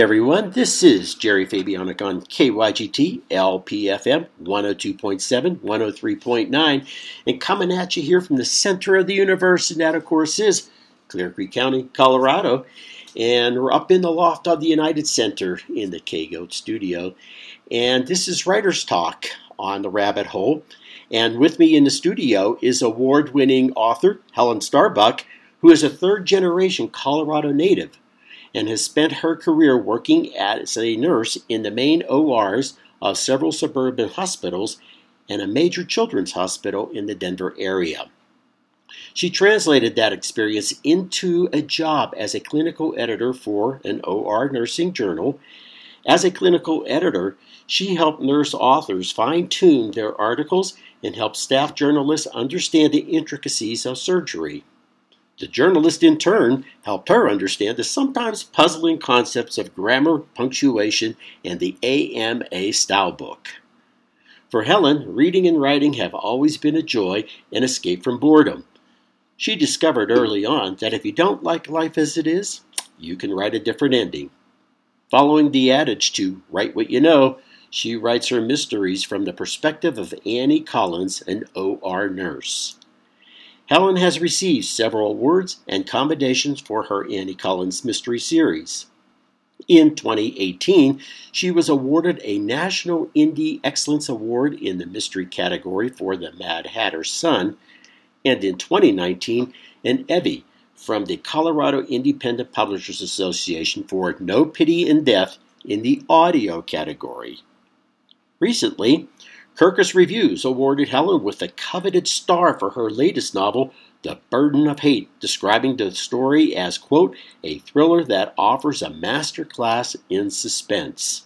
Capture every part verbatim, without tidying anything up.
Everyone, this is Jerry Fabianic on K Y G T L P F M one oh two point seven, one oh three point nine, and coming at you here from the center of the universe, and that of course is Clear Creek County, Colorado, and we're up in the loft of the United Center in the K-Goat studio, and this is Writer's Talk on the Rabbit Hole, and with me in the studio is award-winning author Helen Starbuck, who is a third-generation Colorado native, and has spent her career working as a nurse in the main O Rs of several suburban hospitals and a major children's hospital in the Denver area. She translated that experience into a job as a clinical editor for an O R nursing journal. As a clinical editor, she helped nurse authors fine-tune their articles and helped staff journalists understand the intricacies of surgery. The journalist, in turn, helped her understand the sometimes puzzling concepts of grammar, punctuation, and the A M A style book. For Helen, reading and writing have always been a joy and escape from boredom. She discovered early on that if you don't like life as it is, you can write a different ending. Following the adage to write what you know, she writes her mysteries from the perspective of Annie Collins, an O R nurse. Helen has received several awards and commendations for her Annie Collins mystery series. In twenty eighteen, she was awarded a National Indie Excellence Award in the mystery category for The Mad Hatter's Son, and in twenty nineteen, an Evie from the Colorado Independent Publishers Association for No Pity in Death in the audio category. Recently, Kirkus Reviews awarded Helen with the coveted star for her latest novel, The Burden of Hate, describing the story as, quote, a thriller that offers a masterclass in suspense.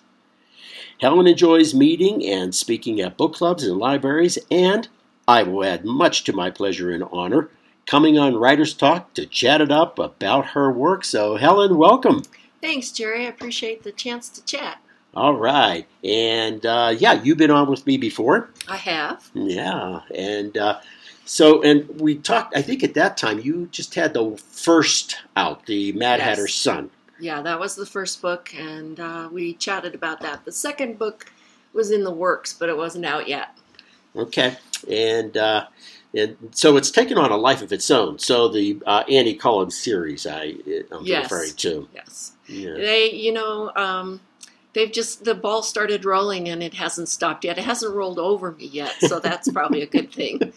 Helen enjoys meeting and speaking at book clubs and libraries, and, I will add much to my pleasure and honor, coming on Writer's Talk to chat it up about her work. So, Helen, welcome. Thanks, Jerry. I appreciate the chance to chat. All right. And, uh, yeah, you've been on with me before. I have. Yeah. And uh, so, and we talked, I think at that time, you just had the first out, the Mad Yes. Hatter's Son. Yeah, that was the first book, and uh, we chatted about that. The second book was in the works, but it wasn't out yet. Okay. And, uh, and so it's taken on a life of its own. So the uh, Annie Collins series I, I'm Yes. referring to. Yes. Yeah. They, you know, um, they've just, the ball started rolling, and it hasn't stopped yet. It hasn't rolled over me yet, so that's probably a good thing.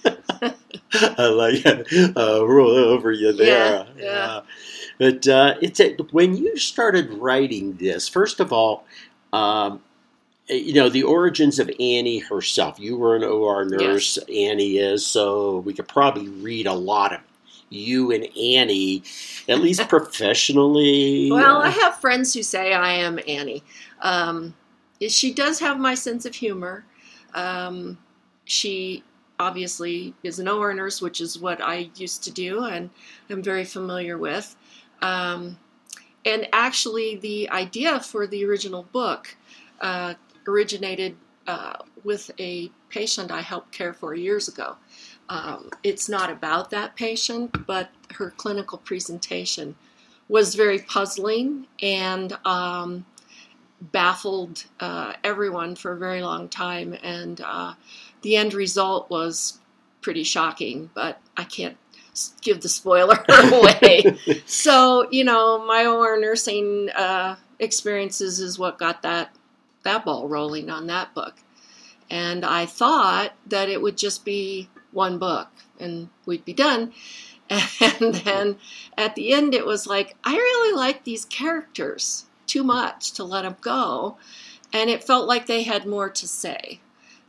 I like it. Uh, roll over you there. Yeah, yeah. Uh, but uh, it's a, when you started writing this, first of all, um, you know, the origins of Annie herself. You were an O R nurse, Yes. Annie is, so we could probably read a lot of you and Annie, at least professionally. Well, I have friends who say I am Annie. Um, she does have my sense of humor. Um, she obviously is an O R nurse, which is what I used to do and I'm very familiar with. Um, and actually, the idea for the original book uh, originated uh, with a patient I helped care for years ago. Um, it's not about that patient, but her clinical presentation was very puzzling and um, baffled uh, everyone for a very long time. And uh, the end result was pretty shocking, but I can't give the spoiler away. So, you know, my O R nursing uh, experiences is what got that, that ball rolling on that book. And I thought that it would just be one book and we'd be done. And then at the end, it was like, I really like these characters too much to let them go. And it felt like they had more to say.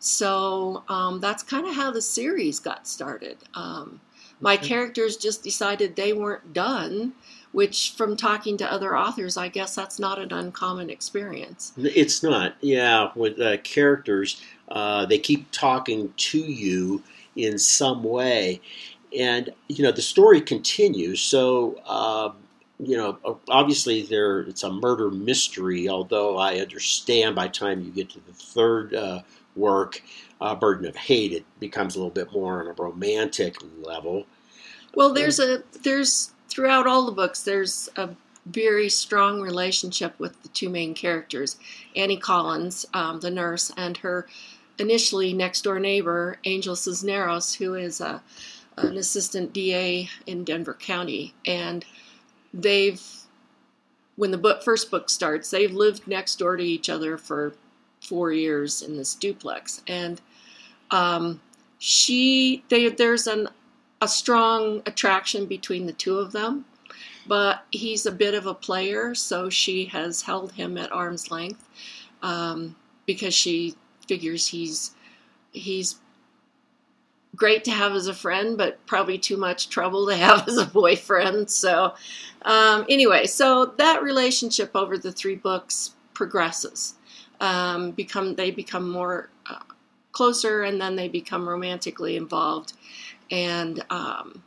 So um, that's kind of how the series got started. Um, my characters just decided they weren't done, which from talking to other authors, I guess that's not an uncommon experience. It's not. Yeah, with uh, characters, uh, they keep talking to you in some way. And, you know, the story continues. So, uh, you know, obviously there it's a murder mystery, although I understand by the time you get to the third uh, work, uh, Burden of Hate, it becomes a little bit more on a romantic level. Well, there's a, there's, throughout all the books, there's a very strong relationship with the two main characters, Annie Collins, um, the nurse, and her initially next-door neighbor, Angel Cisneros, who is a, an assistant D A in Denver County. And they've, when the book, first book starts, they've lived next door to each other for four years in this duplex. And um, she, they, there's an, a strong attraction between the two of them. But he's a bit of a player, so she has held him at arm's length um, because she figures he's he's great to have as a friend, but probably too much trouble to have as a boyfriend. So um, anyway, so that relationship over the three books progresses. Um, become they become more uh, closer, and then they become romantically involved, and um,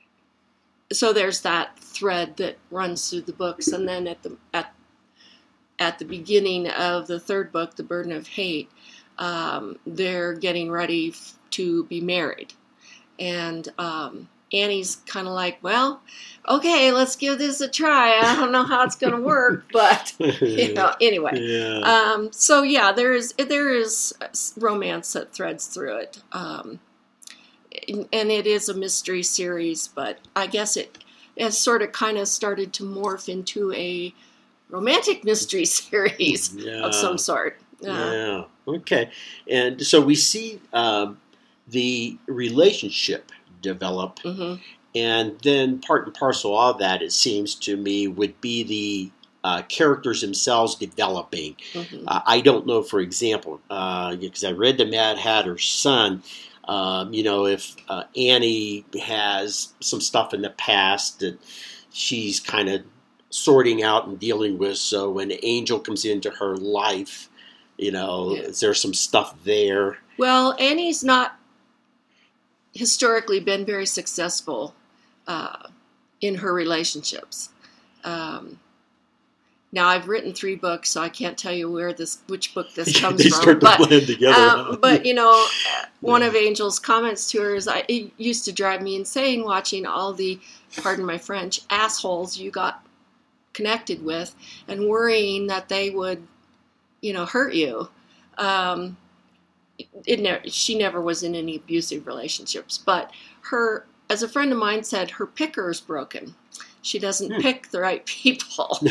so there's that thread that runs through the books. And then at the at at the beginning of the third book, The Burden of Hate, um, they're getting ready f- to be married. And um, Annie's kind of like, well, okay, let's give this a try. I don't know how it's going to work, but, you know, anyway. Yeah. Um, so, yeah, there is, there is romance that threads through it. Um And it is a mystery series, but I guess it has sort of kind of started to morph into a romantic mystery series Yeah. of some sort. Uh, Yeah. Okay. And so we see um, the relationship develop, mm-hmm. and then part and parcel of that, it seems to me, would be the uh, characters themselves developing. Mm-hmm. Uh, I don't know, for example, uh, because I read The Mad Hatter's Son. Um, you know, if uh, Annie has some stuff in the past that she's kind of sorting out and dealing with, so when Angel comes into her life, you know, Yeah. is there some stuff there? Well, Annie's not historically been very successful uh, in her relationships. Um, now, I've written three books, so I can't tell you where this, which book this comes They from. start to But, blend together. um, but you know, one Yeah. of Angel's comments to her is, I, it used to drive me insane watching all the, pardon my French, assholes you got connected with and worrying that they would, you know, hurt you. Um, it never, she never was in any abusive relationships, but her, as a friend of mine said, her picker is broken. She doesn't Hmm. pick the right people.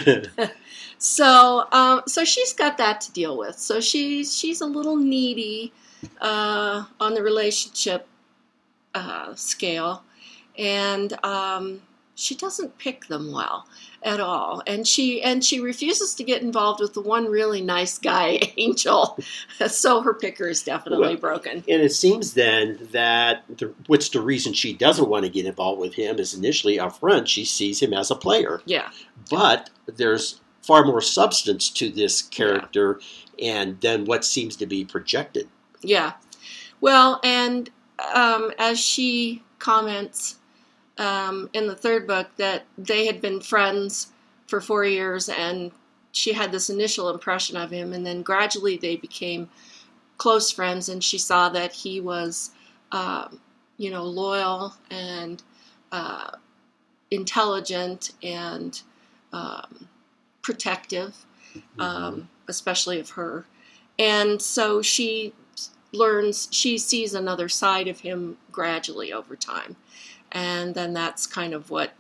So, um, so she's got that to deal with. So she's she's a little needy uh, on the relationship uh, scale, and um, she doesn't pick them well at all. And she and she refuses to get involved with the one really nice guy, Angel. So her picker is definitely Well, broken. And it seems then that the, what's the reason she doesn't want to get involved with him is initially up front she sees him as a player. Yeah, But there's far more substance to this character and then what seems to be projected. yeah. Well, and um, as she comments um, in the third book that they had been friends for four years and she had this initial impression of him, and then gradually they became close friends, and she saw that he was, um, you know, loyal and uh, intelligent and um, protective, um, especially of her. And so she learns, she sees another side of him gradually over time. And then that's kind of what,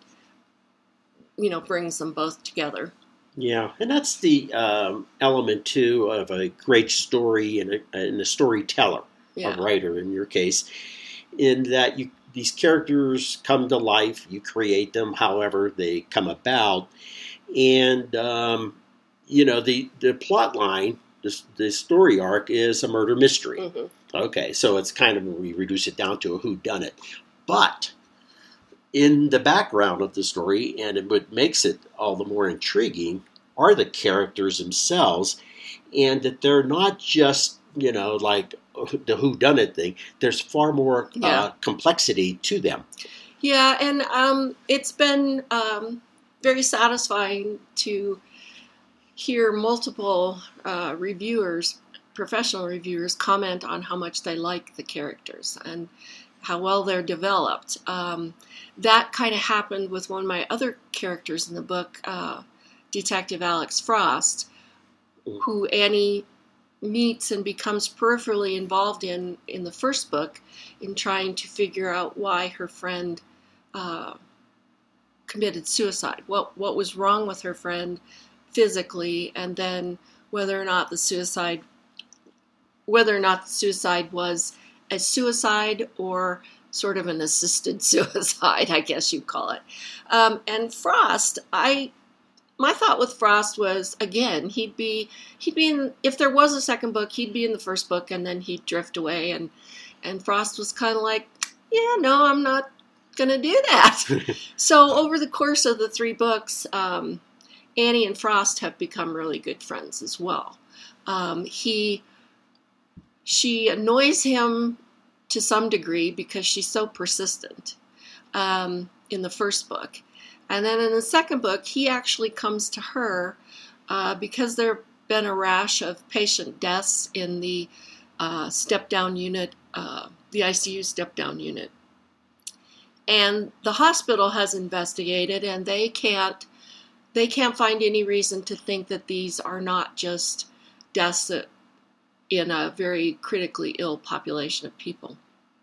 you know, brings them both together. Yeah, and that's the um, element, too, of a great story and a, and a storyteller, Yeah. a writer in your case, in that you these characters come to life, you create them however they come about, and, um, you know, the, the plot line, the, the story arc is a murder mystery. Mm-hmm. Okay, so it's kind of, we reduce it down to a whodunit. But in the background of the story, and what makes it all the more intriguing, are the characters themselves, and that they're not just, you know, like the whodunit thing. There's far more Yeah. uh, complexity to them. Yeah, and um, it's been um, very satisfying to hear multiple uh, reviewers, professional reviewers, comment on how much they like the characters and how well they're developed. Um, that kind of happened with one of my other characters in the book, uh, Detective Alex Frost, who Annie meets and becomes peripherally involved in in the first book, in trying to figure out why her friend uh, committed suicide. What what was wrong with her friend physically, and then whether or not the suicide whether or not the suicide was a suicide or sort of an assisted suicide, I guess you'd call it. Um, and Frost, I my thought with Frost was, again, he'd be he'd be in, if there was a second book, he'd be in the first book, and then he'd drift away. And and Frost was kind of like, yeah, no, I'm not gonna do that. So over the course of the three books, um, Annie and Frost have become really good friends as well. Um, he she annoys him to some degree because she's so persistent um, in the first book. And then in the second book, he actually comes to her uh, because there have been a rash of patient deaths in the uh, step-down unit, uh, the I C U step-down unit. And the hospital has investigated, and they can't, they can't find any reason to think that these are not just deaths in a very critically ill population of people.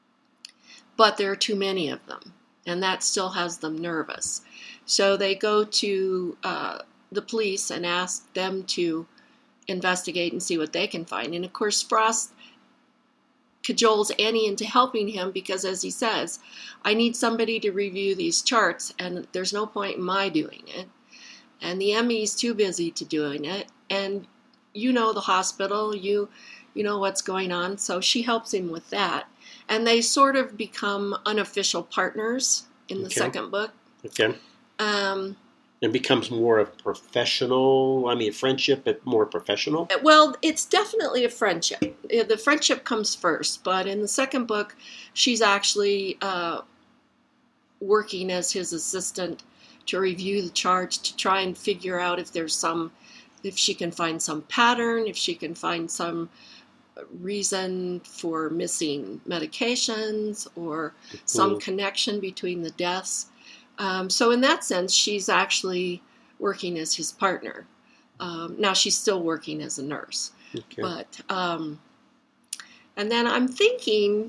But there are too many of them, and that still has them nervous. So they go to uh, the police and ask them to investigate and see what they can find. And of course, Frost cajoles Annie into helping him because, as he says, I need somebody to review these charts, and there's no point in my doing it. And the M E's too busy to doing it. And you know the hospital, you you know what's going on. So she helps him with that. And they sort of become unofficial partners in the okay. second book. Okay. Um, it becomes more of professional, I mean, friendship, but more professional? Well, it's definitely a friendship. The friendship comes first, but in the second book, she's actually uh, working as his assistant to review the charts, to try and figure out if there's some, if she can find some pattern, if she can find some reason for missing medications or some mm. connection between the deaths. Um, so in that sense, she's actually working as his partner. Um, now she's still working as a nurse. Okay. But um, and then I'm thinking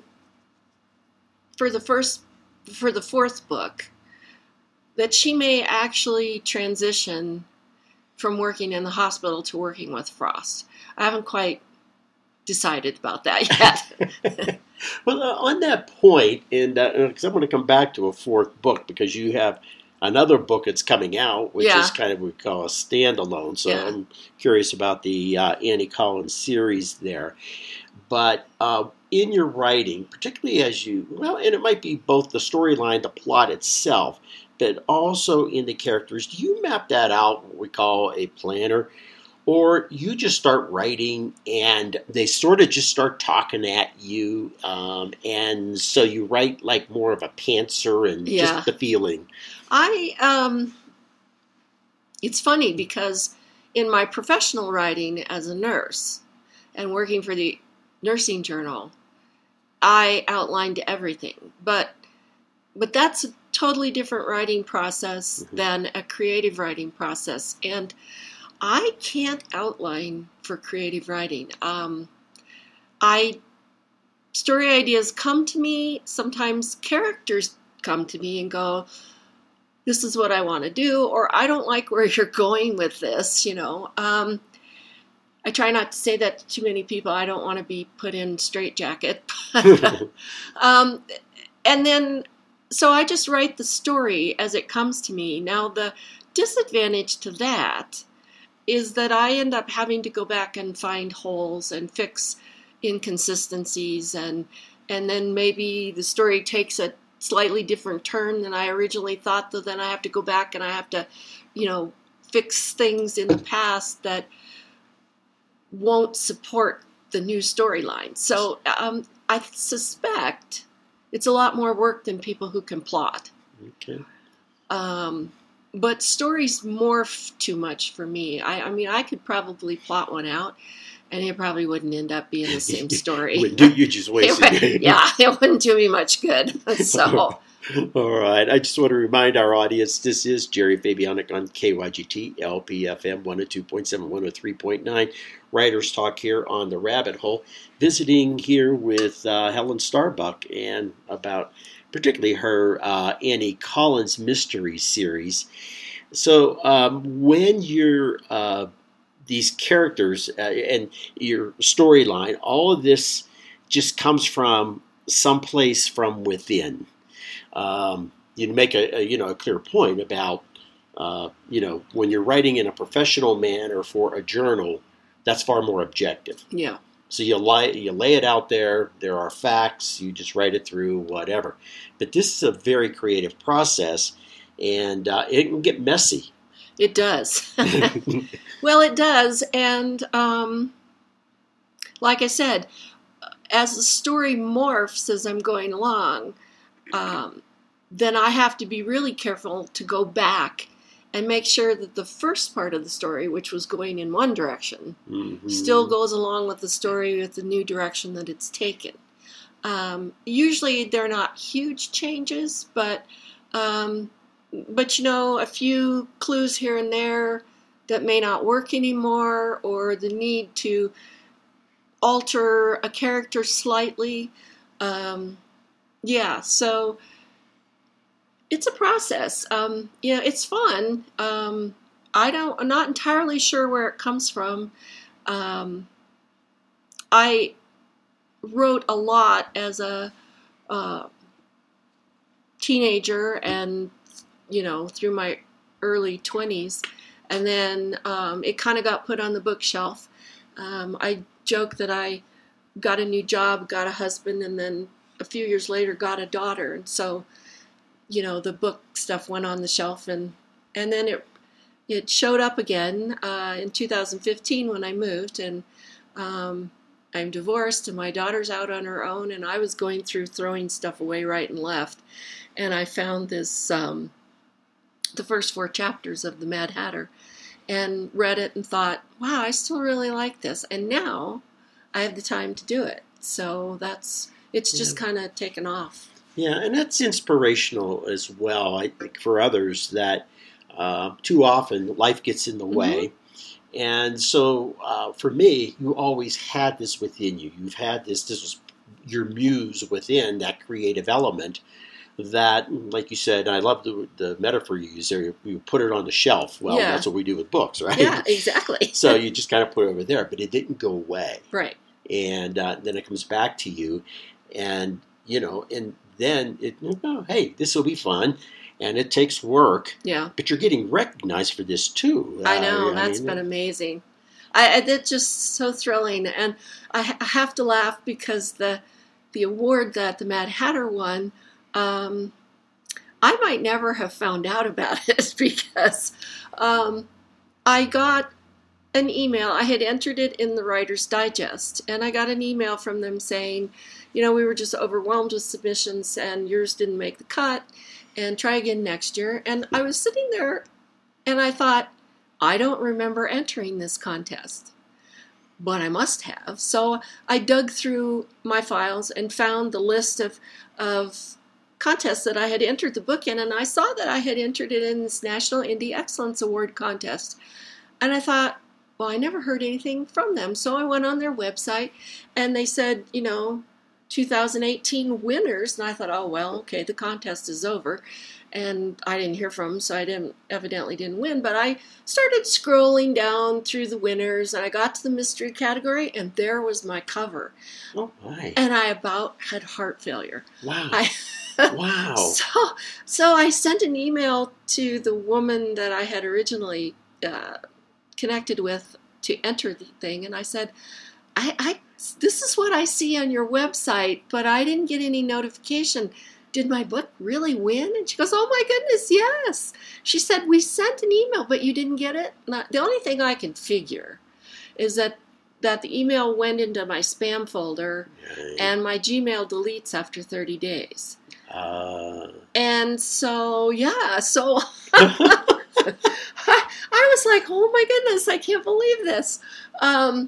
for the first, for the fourth book, that she may actually transition from working in the hospital to working with Frost. I haven't quite decided about that yet. Well, uh, on that point, and because uh, I'm going to come back to a fourth book, because you have another book that's coming out, which yeah. is kind of what we call a standalone. So yeah. I'm curious about the uh, Annie Collins series there. But uh, in your writing, particularly as you, well, and it might be both the storyline, the plot itself, but also in the characters, do you map that out, what we call a planner? Or you just start writing and they sort of just start talking at you, um, and so you write like more of a pantser and yeah. just the feeling? I, um, it's funny because in my professional writing as a nurse and working for the nursing journal, I outlined everything. But but that's a totally different writing process mm-hmm. than a creative writing process. And I can't outline for creative writing. Um, I story ideas come to me. Sometimes characters come to me and go, this is what I want to do, or I don't like where you're going with this, you know. Um, I try not to say that to too many people. I don't want to be put in straitjacket. um, and then, so I just write the story as it comes to me. Now, the disadvantage to that is that I end up having to go back and find holes and fix inconsistencies, and and then maybe the story takes a slightly different turn than I originally thought, so then I have to go back and I have to, you know, fix things in the past that won't support the new storyline. So um, I suspect it's a lot more work than people who can plot. Okay. Um, but stories morph too much for me. I, I mean, I could probably plot one out, and it probably wouldn't end up being the same story. Wouldn't do you just wasted it, it. Yeah, it wouldn't do me much good. So, all right. I just want to remind our audience this is Jerry Fabianic on K Y G T, L P F M one oh two point seven, one oh three point nine. Writers Talk here on the Rabbit Hole. Visiting here with uh, Helen Starbuck and about particularly her uh, Annie Collins Mystery Series. So um, when you're uh, these characters uh, and your storyline, all of this just comes from someplace from within. Um, you make a, a you know a clear point about uh, you know when you're writing in a professional manner for a journal, that's far more objective. Yeah. So you lay you lay it out there. There are facts. You just write it through, whatever. But this is a very creative process, and uh, it can get messy. It does. Well, it does, and um, like I said, as the story morphs as I'm going along, um, then I have to be really careful to go back and make sure that the first part of the story, which was going in one direction, mm-hmm. still goes along with the story with the new direction that it's taken. Um, usually they're not huge changes, but um, but you know, a few clues here and there that may not work anymore, or the need to alter a character slightly. Um, yeah, so it's a process. Um, you know, it's fun. Um, I don't. I'm not entirely sure where it comes from. Um, I wrote a lot as a uh, teenager, and you know, through my early twenties, and then um, it kind of got put on the bookshelf. Um, I joke that I got a new job, got a husband, and then a few years later got a daughter, and so, you know, the book stuff went on the shelf, and and then it it showed up again uh, in two thousand fifteen when I moved, and um, I'm divorced, and my daughter's out on her own, and I was going through throwing stuff away right and left, and I found this um, the first four chapters of the Mad Hatter, and read it and thought, wow, I still really like this, and now I have the time to do it. So that's it's just yeah. kind of taken off. Yeah, and that's inspirational as well, I think, for others that uh, too often life gets in the way. Mm-hmm. And so uh, for me, you always had this within you. You've had this, this was your muse within, that creative element that, like you said, I love the, the metaphor you use there, you put it on the shelf. Well, yeah. That's what we do with books, right? Yeah, exactly. So you just kind of put it over there, but it didn't go away. Right. And uh, then it comes back to you, and, you know, and then it, oh, hey, this will be fun, and it takes work. Yeah. But you're getting recognized for this too. I know, uh, that's I mean, been amazing. I, I that's just so thrilling, and I, I have to laugh because the the award that the Mad Hatter won, um, I might never have found out about it because um, I got an email. I had entered it in the Writer's Digest, and I got an email from them saying, you know, we were just overwhelmed with submissions, and yours didn't make the cut, and try again next year. And I was sitting there, and I thought, I don't remember entering this contest, but I must have. So I dug through my files and found the list of of contests that I had entered the book in, and I saw that I had entered it in this National Indie Excellence Award contest. And I thought, well, I never heard anything from them. So I went on their website, and they said, you know, two thousand eighteen winners. And I thought, oh, well, okay, the contest is over. And I didn't hear from them, so I didn't evidently didn't win. But I started scrolling down through the winners, and I got to the mystery category, and there was my cover. Oh, my. And I about had heart failure. Wow. I, wow. So, so I sent an email to the woman that I had originally uh, connected with to enter the thing, and I said, I, I this is what I see on your website, but I didn't get any notification. Did my book really win? And she goes, oh my goodness, yes. She said, we sent an email, but you didn't get it? Not, the only thing I can figure is that, that the email went into my spam folder, right. And my Gmail deletes after thirty days. Uh. And so, yeah, so I, I was like, oh my goodness, I can't believe this. Um,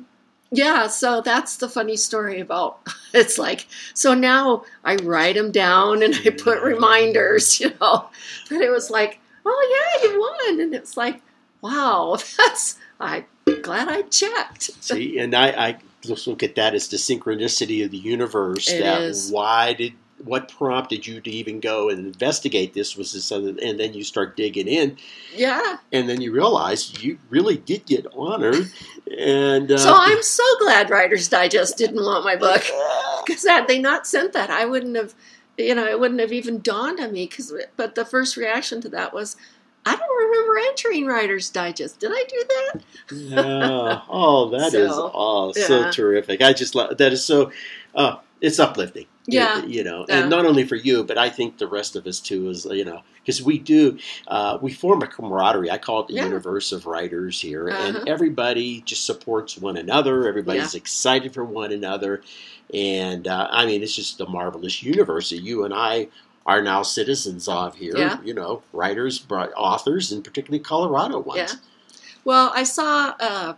Yeah, so that's the funny story about it's like, so now I write them down and I put reminders, you know. But it was like, oh yeah, you won. And it's like, wow, that's, I'm glad I checked. See, and I, I just look at that as the synchronicity of the universe. It that is. Why did, what prompted you to even go and investigate this? Was this other, and then you start digging in. Yeah. And then you realize you really did get honored. And uh, so I'm so glad Writer's Digest didn't want my book, because had they not sent that, I wouldn't have, you know, it wouldn't have even dawned on me. Cause, but the first reaction to that was, I don't remember entering Writer's Digest. Did I do that? Yeah. Oh, that So, is oh yeah. so terrific. I just love that. Is so. Uh, it's uplifting. Yeah. You, you know, Yeah. and not only for you, but I think the rest of us too. Is you know, because we do, uh, we form a camaraderie. I call it the Yeah. universe of writers here, Uh-huh. and everybody just supports one another. Everybody's excited for one another, and uh, I mean, it's just a marvelous universe that you and I are now citizens of here. Yeah. You know, writers, bri- authors, and particularly Colorado ones. Yeah. Well, I saw uh,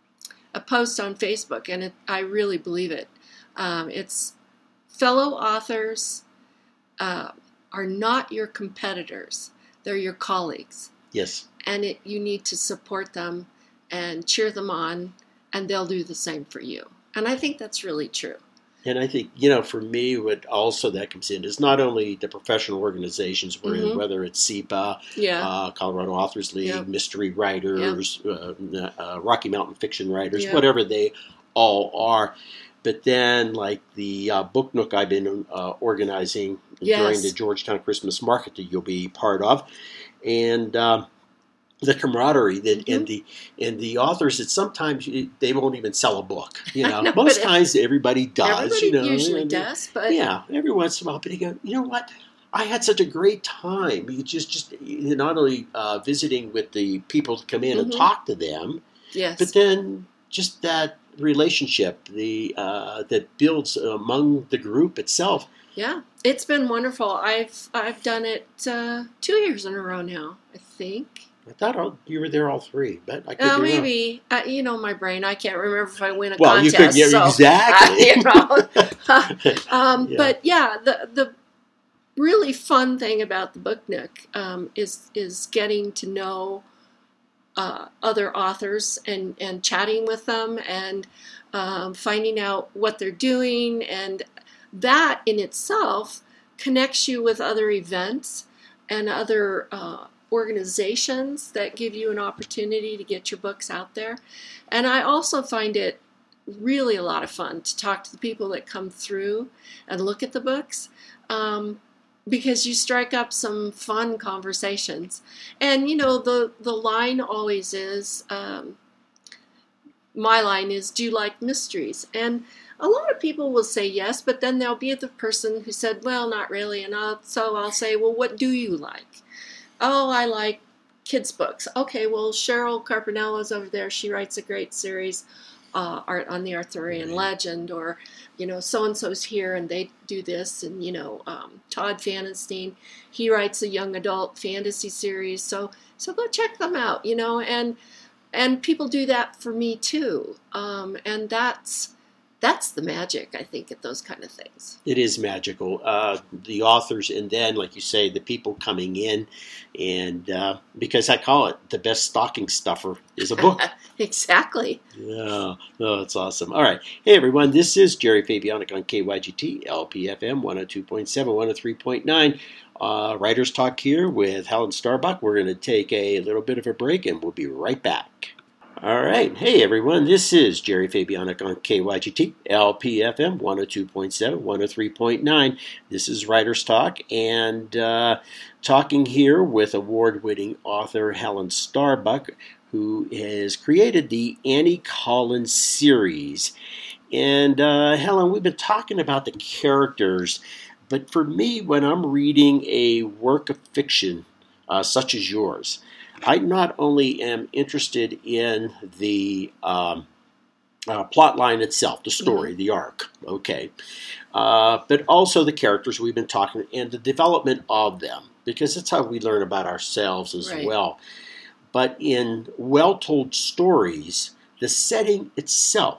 a post on Facebook, and it, I really believe it. Um, it's fellow authors uh, are not your competitors; they're your colleagues, Yes. and it, you need to support them and cheer them on, and they'll do the same for you. And I think that's really true. And I think, you know, for me, what also that comes in is not only the professional organizations we're Mhm. in, whether it's S E P A, Yeah. uh, Colorado Authors League, Yep. Mystery Writers, uh, uh, Rocky Mountain Fiction Writers, Yep. whatever they all are. But then, like the uh, Book Nook I've been uh, organizing Yes. during the Georgetown Christmas Market that you'll be part of. And um, the camaraderie that Mhm. and the and the authors that sometimes you- they won't even sell a book. You know, know, most but times everybody does. Everybody you know, usually and- does, but yeah, every once in a while. But you go, you know what? I had such a great time. You just just you not only uh, visiting with the people to come in and Mhm. talk to them, yes. but then just that relationship the uh, that builds among the group itself. Yeah, it's been wonderful. I've I've done it uh, two years in a row now, I think. I thought all, you were there all three, but I could Uh, be wrong. maybe uh, you know my brain. I can't remember if I win a Well, you contest. could, yeah, so, exactly. uh, you know. um, Yeah. But yeah, the the really fun thing about the Book Nook um, is is getting to know uh, other authors and and chatting with them and um, finding out what they're doing, and that in itself connects you with other events and other uh, organizations that give you an opportunity to get your books out there. And I also find it really a lot of fun to talk to the people that come through and look at the books, um, because you strike up some fun conversations. And you know, the the line always is, um, my line is, do you like mysteries? And a lot of people will say yes, but then there'll be the person who said, well, not really. And I'll, so I'll say, well, what do you like? Oh, I like kids' books. Okay, well, Cheryl Carpinella's over there. She writes a great series uh, art on the Arthurian Right. legend, or, you know, so-and-so's here and they do this. And, you know, um, Todd Fanenstein, he writes a young adult fantasy series. So, so go check them out, you know, and, and people do that for me too. Um, and that's, that's the magic, I think, at those kind of things. It is magical. Uh, the authors, and then, like you say, the people coming in, and uh, because I call it the best stocking stuffer is a book. Exactly. Yeah, oh, that's awesome. All right. Hey, everyone, this is Jerry Fabianic on K Y G T, L P F M, one oh two point seven, one oh three point nine. Uh, Writers Talk here with Helen Starbuck. We're going to take a little bit of a break, and we'll be right back. All right. Hey, everyone. This is Jerry Fabianic on K Y G T, L P F M, one oh two point seven, one oh three point nine. This is Writers Talk, and uh, talking here with award-winning author Helen Starbuck, who has created the Annie Collins series. And uh, Helen, we've been talking about the characters, but for me, when I'm reading a work of fiction uh, such as yours, I not only am interested in the um, uh, plot line itself, the story, mm-hmm. the arc, okay, uh, but also the characters we've been talking and the development of them, because that's how we learn about ourselves as Right. well. But in well-told stories, the setting itself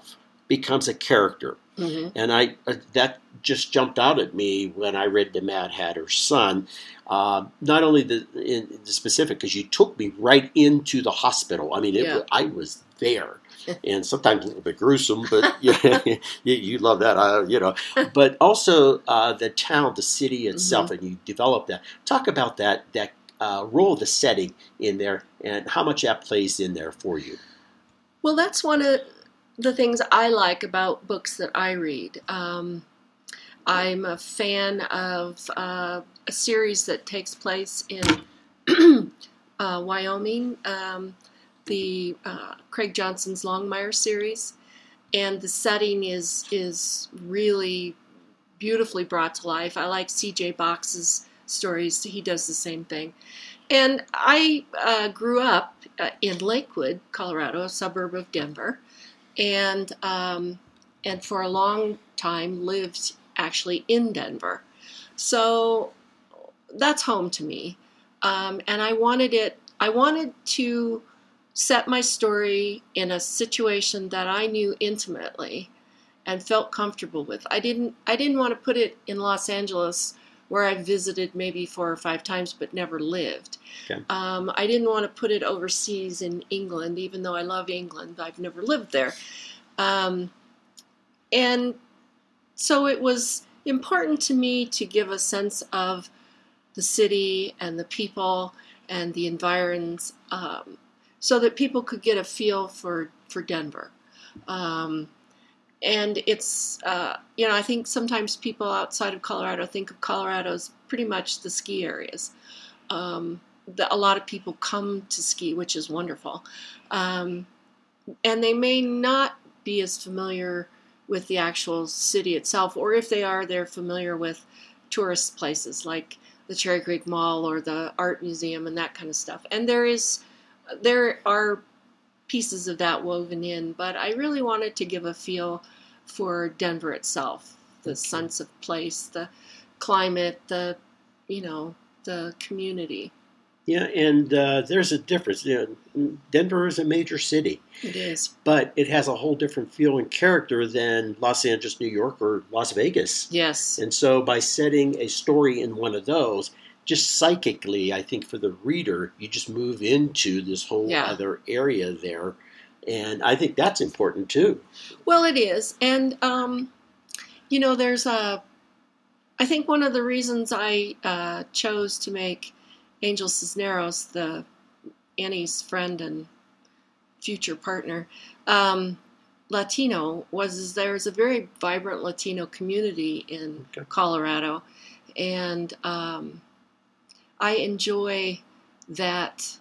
becomes a character. Mm-hmm. And I uh, that just jumped out at me when I read The Mad Hatter's Son. Uh, not only the, in the specific, because you took me right into the hospital. I mean, it, Yeah. I was there, and sometimes a little bit gruesome, but yeah, you, you love that, uh, you know. But also uh, the town, the city itself, Mm-hmm. and you develop that. Talk about that that uh, role of the setting in there, and how much that plays in there for you. Well, that's one of the things I like about books that I read. Um, I'm a fan of uh, a series that takes place in uh, Wyoming, um, the uh, Craig Johnson's Longmire series, and the setting is is really beautifully brought to life. I like C J Box's stories; he does the same thing. And I uh, grew up uh, in Lakewood, Colorado, a suburb of Denver, and um, and for a long time lived actually in Denver. So that's home to me. Um, and I wanted it, I wanted to set my story in a situation that I knew intimately and felt comfortable with. I didn't, I didn't want to put it in Los Angeles where I visited maybe four or five times but never lived. Okay. Um, I didn't want to put it overseas in England, even though I love England. I've never lived there. Um, and so it was important to me to give a sense of the city and the people and the environs, um, so that people could get a feel for, for Denver. Um, and it's, uh, you know, I think sometimes people outside of Colorado think of Colorado as pretty much the ski areas. Um, the, a lot of people come to ski, which is wonderful. Um, and they may not be as familiar with the actual city itself, or if they are, they're familiar with tourist places like the Cherry Creek Mall or the Art Museum and that kind of stuff. And there is, there are pieces of that woven in, but I really wanted to give a feel for Denver itself, the sense of place, the climate, the, you know, the community. Yeah, and uh, there's a difference. You know, Denver is a major city. It is. But it has a whole different feel and character than Los Angeles, New York, or Las Vegas. Yes. And so by setting a story in one of those, just psychically, I think for the reader, you just move into this whole Yeah. other area there. And I think that's important too. Well, it is. And, um, you know, there's a, I think one of the reasons I uh, chose to make Angel Cisneros, the Annie's friend and future partner, um, Latino, was is there's a very vibrant Latino community in Okay. Colorado, and um, I enjoy that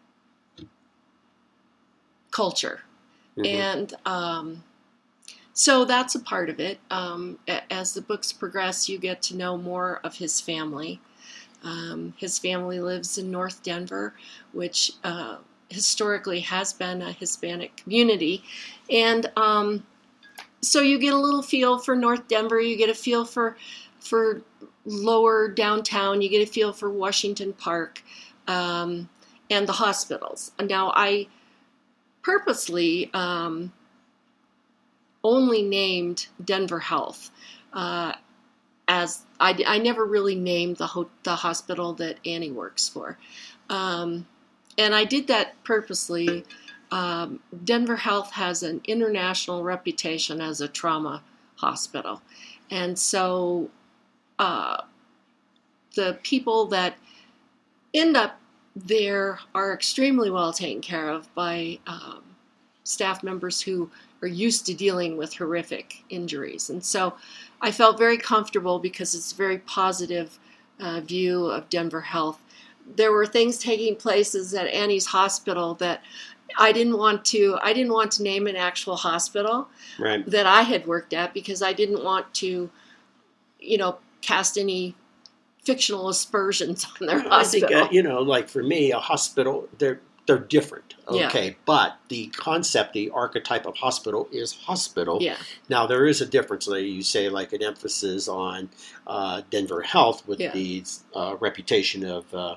culture. Mhm. And um, so that's a part of it. Um, a- as the books progress, you get to know more of his family. Um, his family lives in North Denver, which uh, historically has been a Hispanic community. And um, so you get a little feel for North Denver. You get a feel for for lower downtown. You get a feel for Washington Park um, and the hospitals. Now, I purposely um, only named Denver Health. Uh, as I, I never really named the ho- the hospital that Annie works for. Um, and I did that purposely. Um, Denver Health has an international reputation as a trauma hospital. And so uh, the people that end up there are extremely well taken care of by um, staff members who are used to dealing with horrific injuries. And so I felt very comfortable because it's a very positive uh, view of Denver Health. There were things taking places at Annie's hospital that I didn't want to, I didn't want to name an actual hospital Right. that I had worked at because I didn't want to, you know, cast any fictional aspersions on their I think, hospital. uh, you know, like for me, a hospital, they're they're different. Yeah. Okay. But the concept, the archetype of hospital is hospital. Yeah. Now, there is a difference. Like you say, like an emphasis on uh, Denver Health with Yeah. the uh, reputation of uh,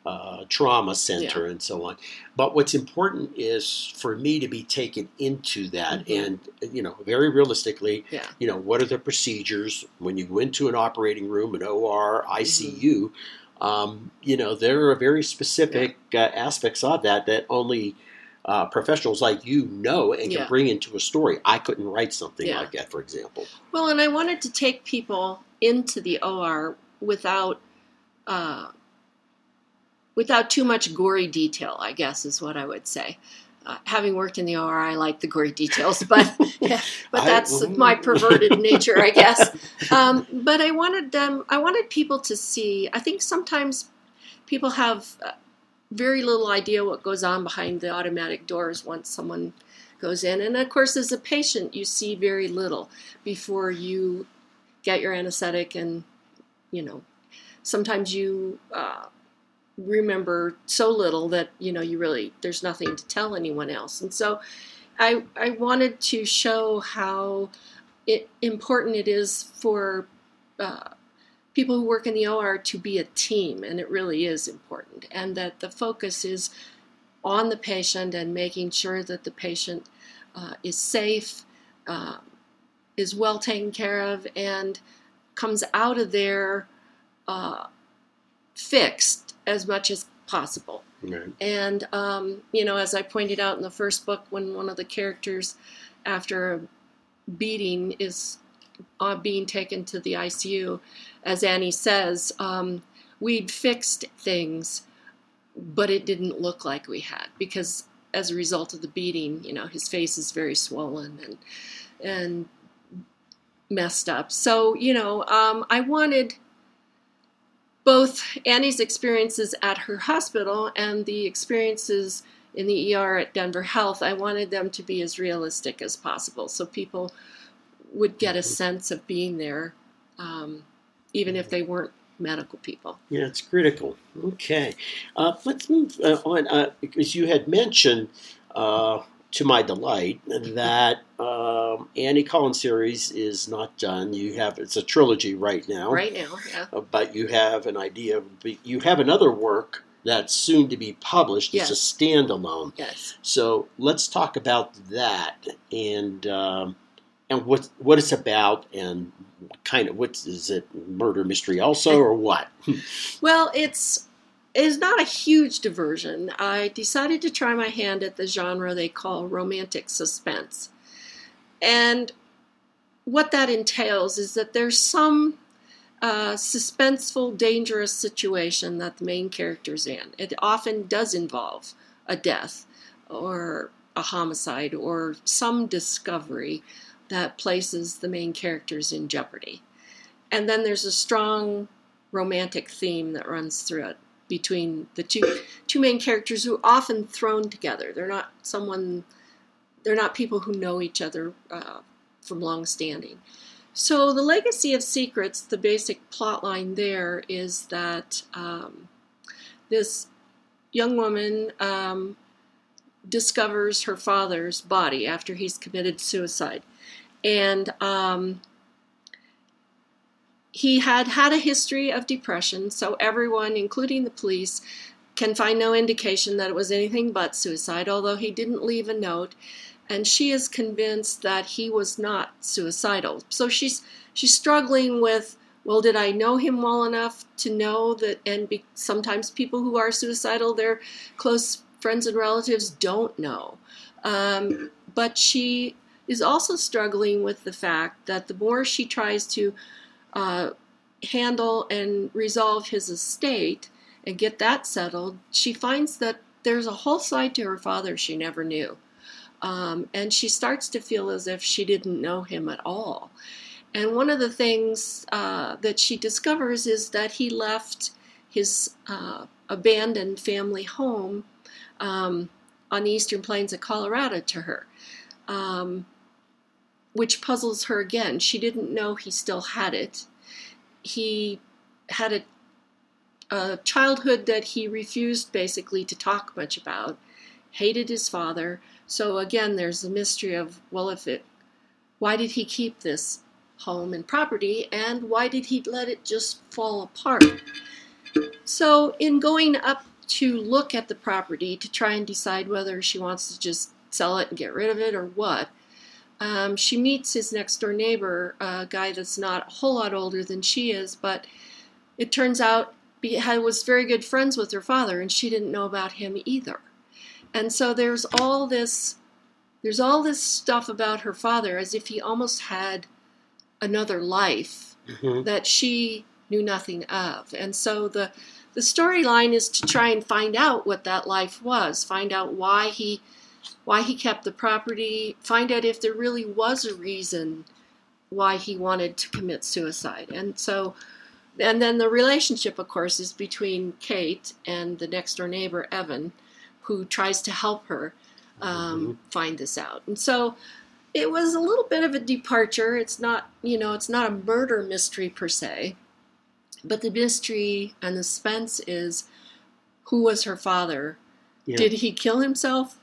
uh, trauma center Yeah. and so on. But what's important is for me to be taken into that, Mhm. and you know, very realistically, Yeah. you know, what are the procedures when you go into an operating room, an O R, I C U? Mm-hmm. Um, you know, there are very specific uh, aspects of that that only uh, professionals like you know and can Yeah. bring into a story. I couldn't write something Yeah. like that, for example. Well, and I wanted to take people into the O R without uh, without too much gory detail, I guess is what I would say. Uh, having worked in the O R, I like the gory details, but yeah, but that's I, my perverted nature, I guess. Um, but I wanted them. I wanted people to see. I think sometimes people have uh, very little idea what goes on behind the automatic doors once someone goes in, and of course, as a patient, you see very little before you get your anesthetic, and you know, sometimes you. Uh, remember so little that you know you really there's nothing to tell anyone else, and so I I wanted to show how it, important it is for uh, people who work in the O R to be a team, and it really is important, and that the focus is on the patient and making sure that the patient uh, is safe, uh, is well taken care of, and comes out of there uh, fixed as much as possible. right. And, um, you know, as I pointed out in the first book, when one of the characters, after a beating, is uh, being taken to the I C U, as Annie says, um, we'd fixed things, but it didn't look like we had, because as a result of the beating, you know, his face is very swollen and and messed up. So, you know, um, I wanted both Annie's experiences at her hospital and the experiences in the E R at Denver Health, I wanted them to be as realistic as possible, so people would get a sense of being there, um, even if they weren't medical people. Yeah, it's critical. Okay. Uh, let's move uh, on, uh, because you had mentioned, uh, to my delight, that um, Annie Collins series is not done. You have it's a trilogy right now. Right now, yeah. Uh, but you have an idea. Of, you have another work that's soon to be published. It's Yes. a standalone. Yes. So let's talk about that and um, and what what it's about, and kind of what is it, murder mystery also, or what? Well, it's it's not a huge diversion. I decided to try my hand at the genre they call romantic suspense. And what that entails is that there's some uh, suspenseful, dangerous situation that the main character's in. It often does involve a death or a homicide or some discovery that places the main characters in jeopardy. And then there's a strong romantic theme that runs through it between the two two main characters, who are often thrown together. They're not someone, they're not people who know each other uh, from long standing. So the Legacy of Secrets, the basic plot line there is that um, this young woman um, discovers her father's body after he's committed suicide. And um, he had had a history of depression, so everyone, including the police, can find no indication that it was anything but suicide, although he didn't leave a note. And she is convinced that he was not suicidal. So she's she's struggling with, well, did I know him well enough to know that, and be, sometimes people who are suicidal, their close friends and relatives don't know. Um, but she is also struggling with the fact that the more she tries to uh, handle and resolve his estate and get that settled, she finds that there's a whole side to her father she never knew. Um, and she starts to feel as if she didn't know him at all. And one of the things uh, that she discovers is that he left his uh, abandoned family home um, on the eastern plains of Colorado to her, um, which puzzles her again. She didn't know he still had it. He had a, a childhood that he refused basically to talk much about, hated his father. So again, there's the mystery of, well, if it, why did he keep this home and property, and why did he let it just fall apart? So in going up to look at the property to try and decide whether she wants to just sell it and get rid of it or what. Um, she meets his next door neighbor, a guy that's not a whole lot older than she is, but it turns out he was very good friends with her father, and she didn't know about him either. And so there's all this, there's all this stuff about her father as if he almost had another life mm-hmm. that she knew nothing of. And so the the storyline is to try and find out what that life was, find out why he why he kept the property, find out if there really was a reason why he wanted to commit suicide. And so, and then the relationship, of course, is between Kate and the next door neighbor, Evan, who tries to help her um, mm-hmm. find this out. And so it was a little bit of a departure. It's not, you know, it's not a murder mystery per se, but the mystery and the suspense is, who was her father? Yeah. Did he kill himself?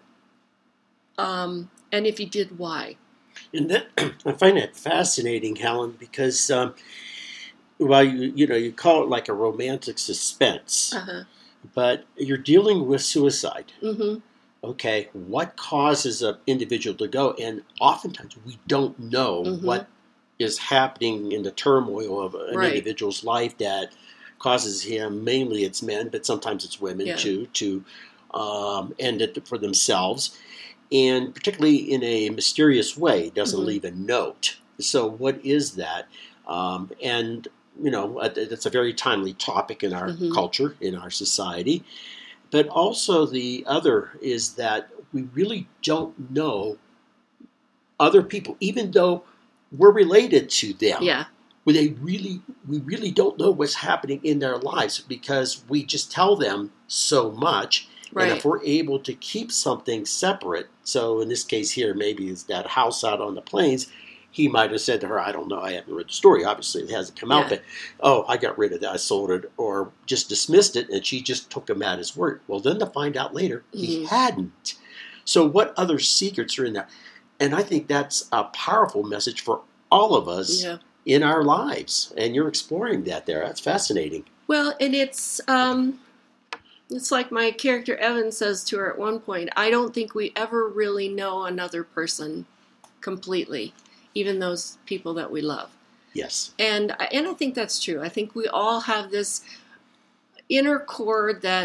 Um, and if he did, why? And that, I find that fascinating, Helen, because um, well, you, you know, you call it like a romantic suspense, uh-huh. but you're dealing with suicide. Mm-hmm. Okay, what causes an individual to go? And oftentimes we don't know mm-hmm. what is happening in the turmoil of an right. individual's life that causes him, mainly it's men, but sometimes it's women yeah. too, to um, end it for themselves. And particularly in a mysterious way, doesn't mm-hmm. leave a note. So what is that? Um, and, you know, it's a very timely topic in our mm-hmm. culture, in our society. But also the other is that we really don't know other people, even though we're related to them. Yeah. They really, we really don't know what's happening in their lives because we just tell them so much. Right. And if we're able to keep something separate, so in this case here, maybe is that house out on the plains, he might have said to her, I don't know, I haven't read the story, obviously, it hasn't come out, yeah. but, oh, I got rid of that, I sold it, or just dismissed it, and she just took him at his word. Well, then to find out later, mm-hmm. he hadn't. So what other secrets are in there? And I think that's a powerful message for all of us yeah. in our lives, and you're exploring that there. That's fascinating. Well, and it's... Um... It's like my character Evan says to her at one point, I don't think we ever really know another person completely, even those people that we love. Yes. And, and I think that's true. I think we all have this inner core that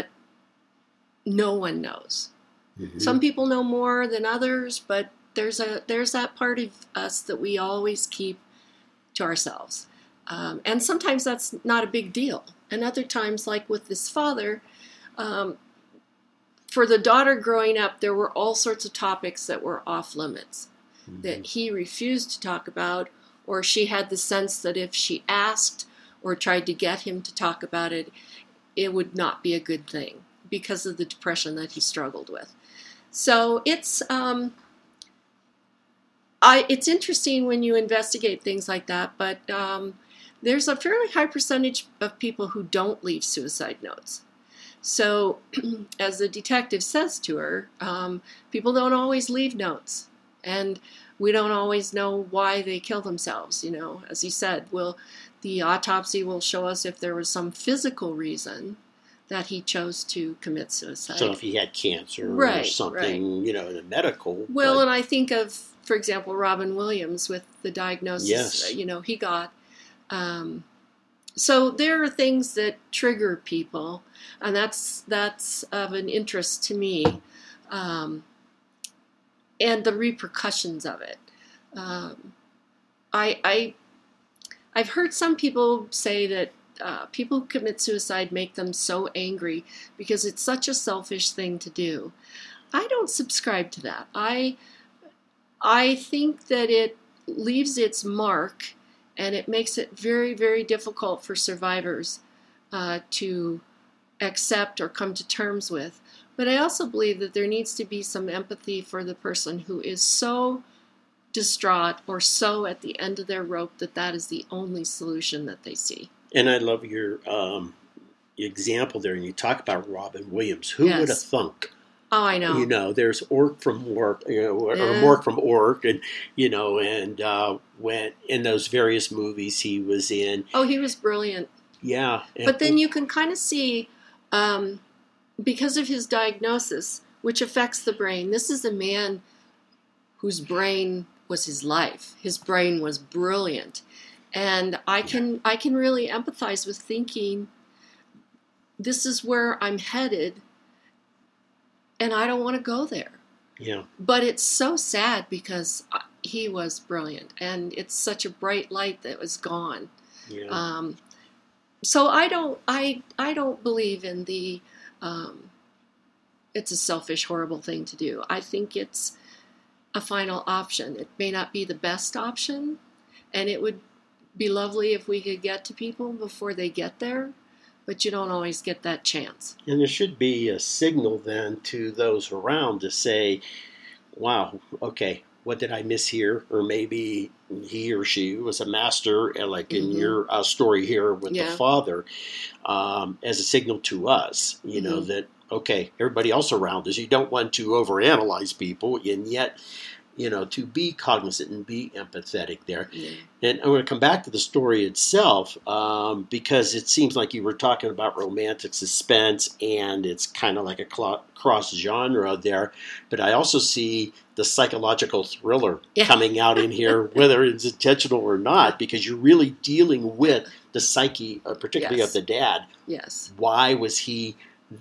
no one knows. Mm-hmm. Some people know more than others, but there's a there's that part of us that we always keep to ourselves. Um, and sometimes that's not a big deal. And other times, like with this father... Um, for the daughter growing up, there were all sorts of topics that were off limits mm-hmm. that he refused to talk about, or she had the sense that if she asked or tried to get him to talk about it, it would not be a good thing because of the depression that he struggled with. So it's um, I it's interesting when you investigate things like that, but um, there's a fairly high percentage of people who don't leave suicide notes. So, as the detective says to her, um, people don't always leave notes, and we don't always know why they kill themselves. You know, as he said, will the autopsy will show us if there was some physical reason that he chose to commit suicide. So, if he had cancer right, or something, right. you know, in the medical. Well, but... and I think of, for example, Robin Williams with the diagnosis. Yes. You know, he got. Um, So there are things that trigger people, and that's that's of an interest to me, um, and the repercussions of it. Um, I, I I've heard some people say that uh, people who commit suicide make them so angry because it's such a selfish thing to do. I don't subscribe to that. I I think that it leaves its mark. And it makes it very, very difficult for survivors uh, to accept or come to terms with. But I also believe that there needs to be some empathy for the person who is so distraught or so at the end of their rope that that is the only solution that they see. And I love your um, example there, and you talk about Robin Williams. Who yes. would have thunk? Oh, I know. You know, there's Ork from Mork, you know, or, yeah. or Mork from Ork, and you know, and uh, when in those various movies he was in. Oh, he was brilliant. Yeah, but then you can kind of see um, because of his diagnosis, which affects the brain, this is a man whose brain was his life. His brain was brilliant. And I can yeah. I can really empathize with thinking, this is where I'm headed, and I don't want to go there. Yeah. But it's so sad because he was brilliant, and it's such a bright light that was gone. Yeah. Um, so I don't I I don't believe in the um, it's a selfish, horrible thing to do. I think it's a final option. It may not be the best option, and it would be lovely if we could get to people before they get there, but you don't always get that chance. And there should be a signal then to those around to say, wow, okay, what did I miss here? Or maybe he or she was a master, like in mm-hmm. your uh, story here with yeah. the father, um, as a signal to us, you mm-hmm. know, that, okay, everybody else around us, you don't want to overanalyze people, and yet, you know, to be cognizant and be empathetic there. Yeah. And I'm going to come back to the story itself um, because it seems like you were talking about romantic suspense, and it's kind of like a cl- cross genre there. But I also see the psychological thriller yeah. coming out in here, whether it's intentional or not, because you're really dealing with the psyche, uh, particularly yes. of the dad. Yes. Why was he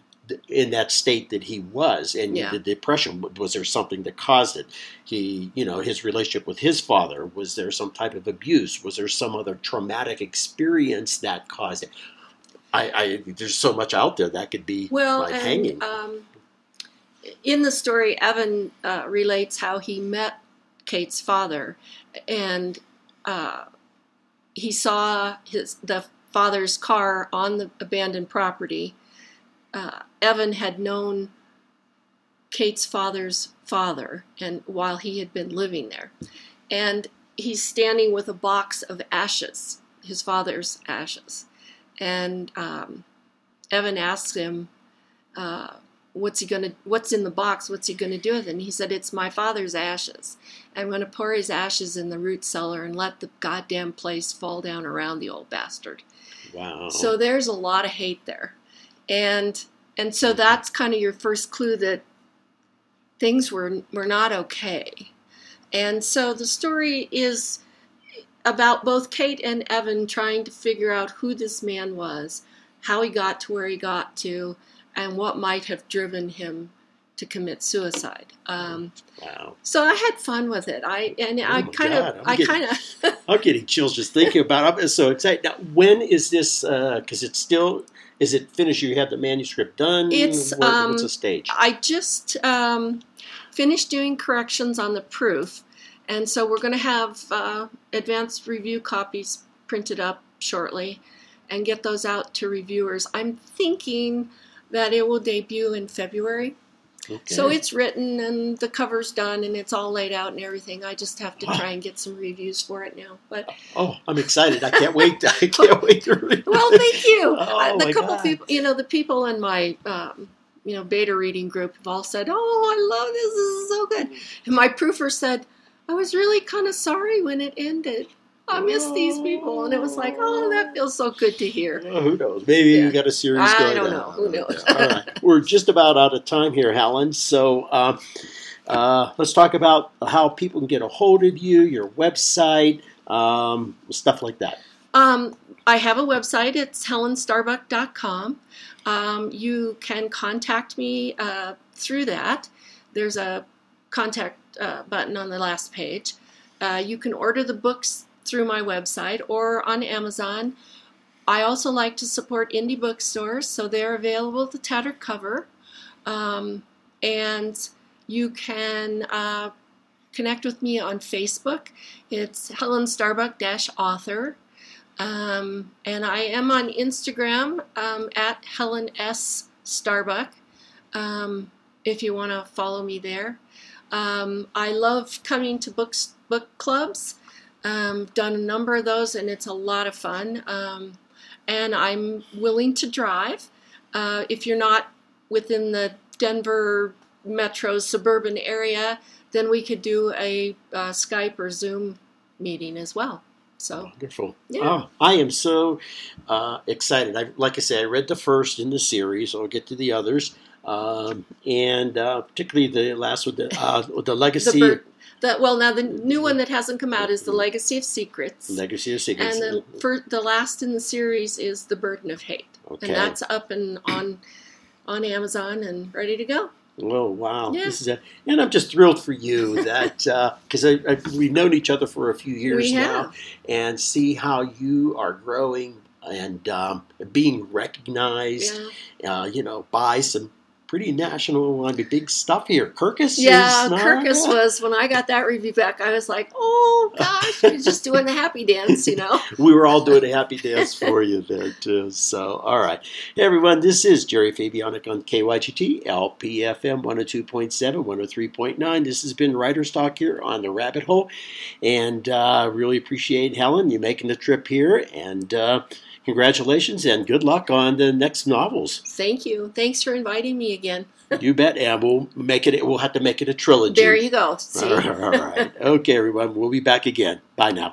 in that state that he was, and yeah. the depression, was there something that caused it? He, you know, his relationship with his father, was there some type of abuse? Was there some other traumatic experience that caused it? I, I there's so much out there that could be well, like and, hanging. Um, in the story, Evan uh, relates how he met Kate's father, and uh, he saw his the father's car on the abandoned property. Uh, Evan had known Kate's father's father, and while he had been living there, and he's standing with a box of ashes, his father's ashes, and um, Evan asks him, uh, "What's he gonna? What's in the box? What's he gonna do with it?" And he said, "It's my father's ashes. I'm gonna pour his ashes in the root cellar and let the goddamn place fall down around the old bastard." Wow. So there's a lot of hate there. And and so that's kind of your first clue that things were were not okay. And so the story is about both Kate and Evan trying to figure out who this man was, how he got to where he got to, and what might have driven him to commit suicide. Um, wow. So I had fun with it. I and oh I kind of I kind of I'm getting chills just thinking about it. I'm so excited. Now, when is this? Because uh, it's still. Is it finished? You have the manuscript done? It's what, um, what's the stage? I just um, finished doing corrections on the proof, and so we're going to have uh, advanced review copies printed up shortly, and get those out to reviewers. I'm thinking that it will debut in February. Okay. So it's written and the cover's done and it's all laid out and everything. I just have to try and get some reviews for it now. But oh, I'm excited! I can't wait! I can't wait to read. Well, thank you. Oh, uh, the my couple God. people, you know, the people in my um, you know beta reading group have all said, "Oh, I love this. This is so good." And my proofer said, "I was really kind of sorry when it ended. I miss these people," and it was like, "Oh, that feels so good to hear." Well, who knows? Maybe Yeah. you got a series I going don't on. know. Who knows? All right, we're just about out of time here, Helen. So uh, uh, let's talk about how people can get a hold of you, your website, um, stuff like that. Um, I have a website. It's helen starbuck dot com. Um, you can contact me uh, through that. There's a contact uh, button on the last page. Uh, you can order the books through my website or on Amazon. I also like to support indie bookstores, so they're available at the Tattered Cover. Um, and you can uh, connect with me on Facebook. It's Helen Starbuck-author. Um, and I am on Instagram um, at Helen S. Starbuck, um, if you want to follow me there. Um, I love coming to books, book clubs. Um, done a number of those, and it's a lot of fun. Um, and I'm willing to drive. Uh, if you're not within the Denver metro suburban area, then we could do a uh, Skype or Zoom meeting as well. So wonderful. Yeah. Oh, I am so uh, excited. I, like I said, I read the first in the series. I'll get to the others. Um, and uh, particularly the last one, the, uh, the Legacy. The, the, well, now the new one that hasn't come out is The Legacy of Secrets. Legacy of Secrets. And the, for, the last in the series is The Burden of Hate. Okay. And that's up and on on Amazon and ready to go. Oh, wow. Yeah. This is a, and I'm just thrilled for you that, because uh, I, I, we've known each other for a few years We now, have. and see how you are growing and um, being recognized, Yeah. uh, you know, by some pretty national, I mean, big stuff here. Kirkus Yeah, is not, Kirkus was, when I got that review back, I was like, oh, gosh, he was just doing the happy dance, you know. We were all doing a happy dance for you there, too. So, all right. Hey, everyone, this is Jerry Fabianic on K Y G T, L P F M one oh two point seven, one oh three point nine. This has been Writer's Talk here on The Rabbit Hole. And uh, really appreciate, Helen, you making the trip here. And uh, congratulations and good luck on the next novels. Thank you. Thanks for inviting me again. You bet, and we'll make it. We'll have to make it a trilogy. There you go. See? All right. Okay, everyone. We'll be back again. Bye now.